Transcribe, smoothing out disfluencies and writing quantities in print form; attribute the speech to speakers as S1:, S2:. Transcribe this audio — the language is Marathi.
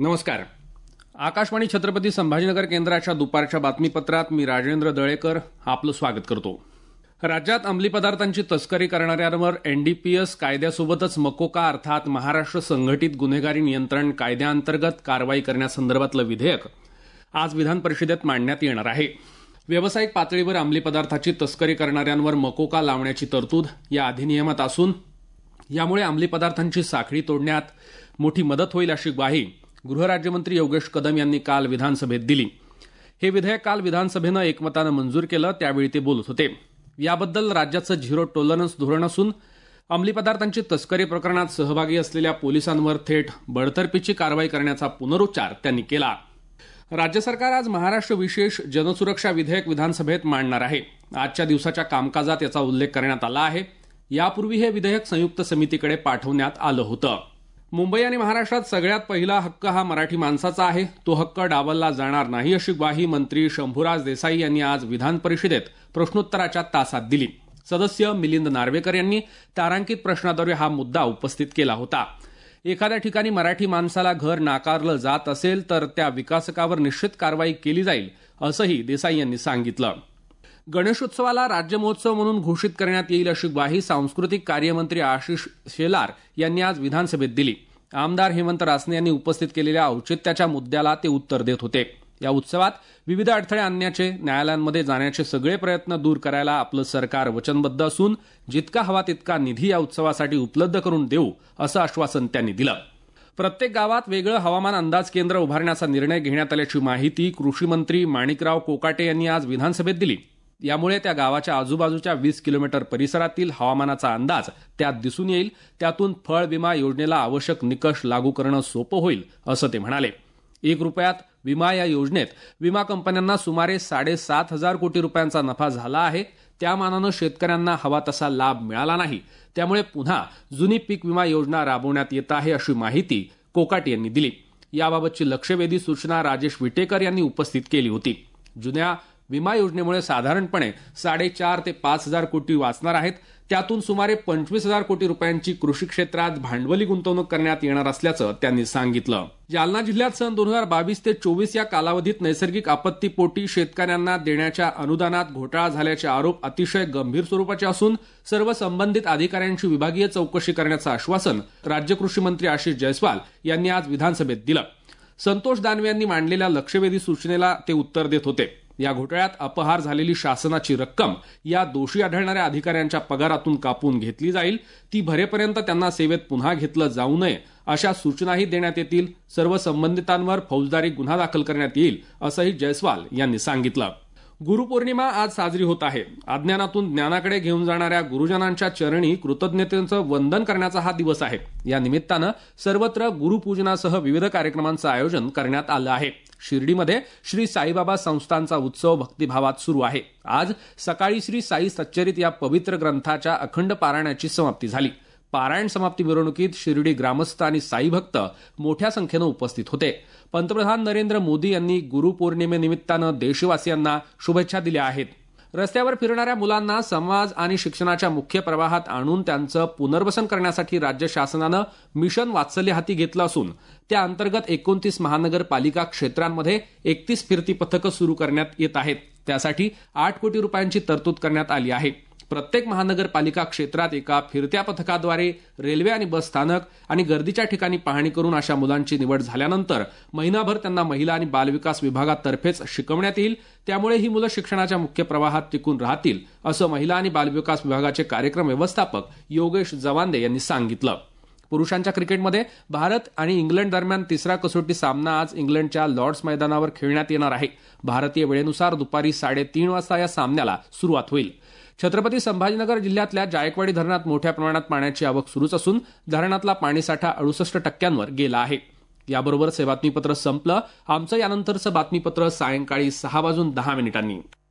S1: नमस्कार. आकाशवाणी छत्रपती संभाजीनगर केंद्राच्या दुपारच्या बातमीपत्रात मी राजेंद्र दळेकर आपलं स्वागत करतो. राज्यात अंमली पदार्थांची तस्करी करणाऱ्यांवर एनडीपीएस कायद्यासोबतच मकोका अर्थात महाराष्ट्र संघटित गुन्हेगारी नियंत्रण कायद्याअंतर्गत कारवाई करण्यासंदर्भातलं विधेयक आज विधान परिषदेत मांडण्यात येणार आहे. व्यावसायिक पातळीवर अंमली पदार्थाची तस्करी करणाऱ्यांवर मकोका लावण्याची तरतूद या अधिनियमात असून यामुळे अंमली पदार्थांची साखळी तोडण्यात मोठी मदत होईल अशी ग्वाही गृहराज्यमंत्री योगेश कदम यांनी काल विधानसभेत दिली. हे विधेयक काल विधानसभेनं एकमतानं मंजूर केलं, त्यावेळी ते बोलत होते. याबद्दल राज्याचं झिरो टॉलरन्स धोरण असून अंमली पदार्थांची तस्करी प्रकरणात सहभागी असलेल्या पोलिसांवर थेट बडतर्फीची कारवाई करण्याचा पुनरुच्चार त्यांनी केला. राज्य सरकार आज महाराष्ट्र विशेष जनसुरक्षा विधेयक विधानसभेत मांडणार आहे. आजच्या दिवसाच्या कामकाजात याचा उल्लेख करण्यात आला आहे. यापूर्वी हे विधेयक संयुक्त समितीकडे पाठवण्यात आलं होतं. मुंबई आणि महाराष्ट्रात सगळ्यात पहिला हक्क हा मराठी माणसाचा आहे, तो हक्क डावलला जाणार नाही अशी ग्वाही मंत्री शंभूराज देसाई यांनी आज विधान परिषदेत प्रश्नोत्तराच्या तासात दिली. सदस्य मिलिंद नार्वेकर यांनी तारांकित प्रश्नाद्वारे हा मुद्दा उपस्थित केला होता. एखाद्या ठिकाणी मराठी माणसाला घर नाकारलं जात असेल तर त्या विकासकावर निश्चित कारवाई केली जाईल असंही देसाई यांनी सांगितलं. गणेशोत्सवाला राज्य महोत्सव म्हणून घोषित करण्यात येईल अशी ग्वाही सांस्कृतिक कार्यमंत्री आशिष शेलार यांनी आज विधानसभेत दिली. आमदार हेमंत रासने यांनी उपस्थित केलेल्या औचित्याच्या मुद्द्याला ते उत्तर देत होते. या उत्सवात विविध अडथळे आणण्याचे, न्यायालयांमध्ये जाण्याचे सगळे प्रयत्न दूर करायला आपलं सरकार वचनबद्ध असून जितका हवा तितका निधी या उत्सवासाठी उपलब्ध करून देऊ असं आश्वासन त्यांनी दिलं. प्रत्येक गावात वेगळं हवामान अंदाज केंद्र उभारण्याचा निर्णय घेण्यात आल्याची माहिती कृषी मंत्री माणिकराव कोकाटे यांनी आज विधानसभेत दिली. यामुळे त्या गावाच्या आजूबाजूच्या 20 किलोमीटर परिसरातील हवामानाचा अंदाज त्यात दिसून येईल. त्यातून फळ विमा योजनेला आवश्यक निकष लागू करणं सोपं होईल असं ते म्हणाले. 1 रुपयात विमा या योजनेत विमा कंपन्यांना सुमारे 7,500 कोटी रुपयांचा नफा झाला आहे. त्या मानानं शेतकऱ्यांना हवा तसा लाभ मिळाला नाही. त्यामुळे पुन्हा जुनी पीक विमा योजना राबवण्यात येत आहे अशी माहिती कोकाटे यांनी दिली. याबाबतची लक्षवेधी सूचना राजेश विटेकर यांनी उपस्थित केली होती. जुन्या विमा योजनेमुळे साधारणपणे 4,500 ते 5,000 कोटी वाचणार आहेत. त्यातून सुमारे 25,000 कोटी रुपयांची कृषी क्षेत्रात भांडवली गुंतवणूक करण्यात येणार असल्याचं त्यांनी सांगितलं. जालना जिल्ह्यात सन 2022 ते 24 या कालावधीत नैसर्गिक आपत्तीपोटी शेतकऱ्यांना देण्याच्या अनुदानात घोटाळा झाल्याचे आरोप अतिशय गंभीर स्वरूपाचे असून सर्व संबंधित अधिकाऱ्यांची विभागीय चौकशी करण्याचं आश्वासन राज्य कृषी मंत्री आशिष जयस्वाल यांनी आज विधानसभेत दिलं. संतोष दानवे यांनी मांडलेल्या लक्षवेधी सूचनेला ते उत्तर देत होते. या घोटाळ्यात अपहार झालेली शासनाची रक्कम या दोषी आढळणाऱ्या अधिकाऱ्यांच्या पगारातून कापून घेतली जाईल. ती भरेपर्यंत त्यांना सेवेत पुन्हा घेतलं जाऊ नये अशा सूचनाही देण्यात येतील. सर्व संबंधितांवर फौजदारी गुन्हा दाखल करण्यात येईल असंही जयस्वाल यांनी सांगितलं. गुरुपौर्णिमा आज साजरी होत आहे. अज्ञानातून ज्ञानाकडे घेऊन जाणाऱ्या गुरुजनांच्या चरणी कृतज्ञतेचं वंदन करण्याचा हा दिवस आहे. या निमित्तानं सर्वत्र गुरुपूजनासह विविध कार्यक्रमांचं आयोजन करण्यात आलं आहे. शिर्डीमध्ये श्री साईबाबा संस्थानचा उत्सव भक्तिभावात सुरू आहे. आज सकाळी श्री साई सच्चरित या पवित्र ग्रंथाच्या अखंड पारायणाची समाप्ती झाली. पारायण समाप्ती मिरवणुकीत शिर्डी ग्रामस्थ आणि साई भक्त मोठ्या संख्येनं उपस्थित होते. पंतप्रधान नरेंद्र मोदी यांनी गुरुपौर्णिमेनिमित्तानं देशवासियांना शुभेच्छा दिल्या आहेत. रस्त्यावर फिरणाऱ्या मुलांना समाज आणि शिक्षणाच्या मुख्य प्रवाहात आणून त्यांचं पुनर्वसन करण्यासाठी राज्य शासनानं मिशन वात्सल्य हाती घेतलं असून त्या अंतर्गत 29 महानगरपालिका क्षेत्रांमध्ये 31 फिरती पथकं सुरू करण्यात येत आहेत. त्यासाठी 8 कोटी रुपयांची तरतूद करण्यात आली आहे. प्रत्येक महानगरपालिका क्षेत्रात एका फिरत्या पथकाद्वारे रेल्वे आणि बस स्थानक आणि गर्दीच्या ठिकाणी पाहणी करून अशा मुलांची निवड झाल्यानंतर महिनाभर त्यांना महिला आणि बालविकास विभागातर्फेच शिकवण्यात येईल. त्यामुळे ही मुलं शिक्षणाच्या मुख्य प्रवाहात टिकून राहतील असं महिला आणि बालविकास विभागाचे कार्यक्रम व्यवस्थापक योगेश जवांदे यांनी सांगितलं. पुरुषांच्या क्रिकेटमध्ये भारत आणि इंग्लंड दरम्यान तिसरा कसोटी सामना आज इंग्लंडच्या लॉर्ड्स मैदानावर खेळण्यात येणार आहे. भारतीय वेळेनुसार दुपारी 3:30 वाजता या सामन्याला सुरुवात होईल. छत्रपती संभाजीनगर जिल्ह्यातल्या जायकवाडी धरणात मोठ्या प्रमाणात पाण्याची आवक सुरूच असून धरणातला पाणीसाठा 68% गेला आहे. याबरोबरच हे बातमीपत्र संपलं. आमचं यानंतरचं बातमीपत्र सायंकाळी 6:10